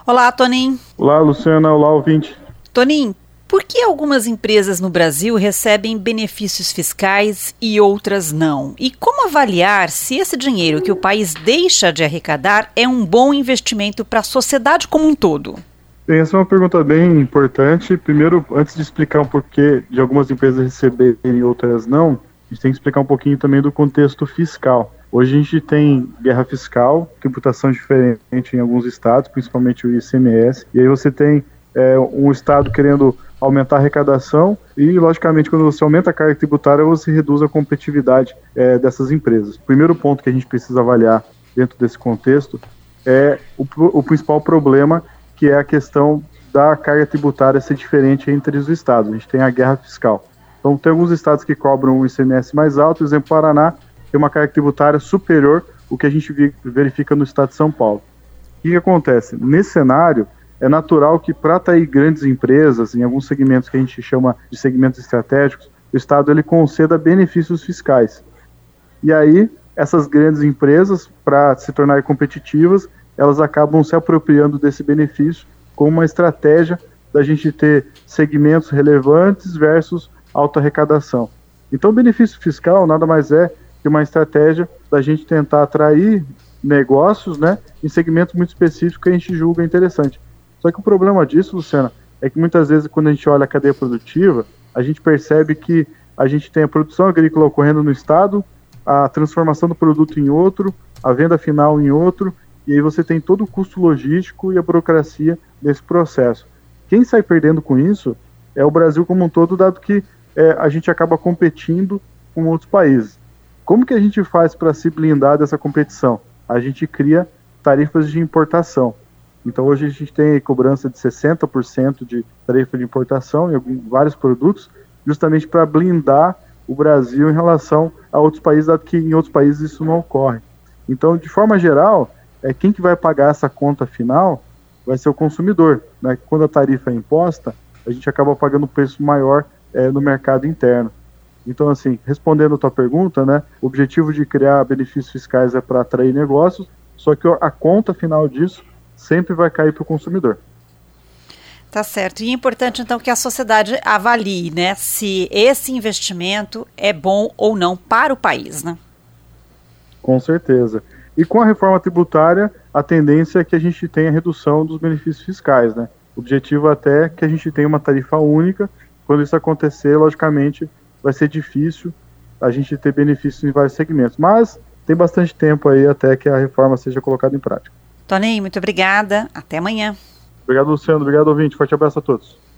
Olá, Tonim. Olá, Luciana. Olá, ouvinte. Tonim, por que algumas empresas no Brasil recebem benefícios fiscais e outras não? E como avaliar se esse dinheiro que o país deixa de arrecadar é um bom investimento para a sociedade como um todo? Bem, essa é uma pergunta bem importante. Primeiro, antes de explicar o porquê de algumas empresas receberem e outras não, a gente tem que explicar um pouquinho também do contexto fiscal. Hoje a gente tem guerra fiscal, tributação diferente em alguns estados, principalmente o ICMS, e aí você tem um estado querendo aumentar a arrecadação e, logicamente, quando você aumenta a carga tributária, você reduz a competitividade dessas empresas. O primeiro ponto que a gente precisa avaliar dentro desse contexto é o principal problema, que é a questão da carga tributária ser diferente entre os estados. A gente tem a guerra fiscal. Então, tem alguns estados que cobram um ICMS mais alto, por exemplo, Paraná tem uma carga tributária superior ao que a gente verifica no estado de São Paulo. O que acontece? Nesse cenário, é natural que para atrair grandes empresas, em alguns segmentos que a gente chama de segmentos estratégicos, o Estado ele conceda benefícios fiscais. E aí, essas grandes empresas, para se tornarem competitivas, elas acabam se apropriando desse benefício como uma estratégia da gente ter segmentos relevantes versus alta arrecadação. Então, o benefício fiscal nada mais é que uma estratégia da gente tentar atrair negócios, né, em segmentos muito específicos que a gente julga interessante. Só que o problema disso, Luciana, é que muitas vezes quando a gente olha a cadeia produtiva, a gente percebe que a gente tem a produção agrícola ocorrendo no estado, a transformação do produto em outro, a venda final em outro, e aí você tem todo o custo logístico e a burocracia desse processo. Quem sai perdendo com isso é o Brasil como um todo, dado que a gente acaba competindo com outros países. Como que a gente faz para se blindar dessa competição? A gente cria tarifas de importação. Então hoje a gente tem cobrança de 60% de tarifa de importação em vários produtos, justamente para blindar o Brasil em relação a outros países, dado que em outros países isso não ocorre. Então, de forma geral, quem que vai pagar essa conta final vai ser o consumidor, né? Quando a tarifa é imposta, a gente acaba pagando um preço maior no mercado interno. Então, assim, respondendo a tua pergunta, né, o objetivo de criar benefícios fiscais é para atrair negócios, só que a conta final disso sempre vai cair para o consumidor. Tá certo. E é importante, então, que a sociedade avalie, né, se esse investimento é bom ou não para o país, né? Com certeza. E com a reforma tributária, a tendência é que a gente tenha redução dos benefícios fiscais, né? O objetivo até é que a gente tenha uma tarifa única. Quando isso acontecer, logicamente, vai ser difícil a gente ter benefícios em vários segmentos. Mas tem bastante tempo aí até que a reforma seja colocada em prática. Tonim, muito obrigada. Até amanhã. Obrigado, Luciano. Obrigado, ouvinte. Forte abraço a todos.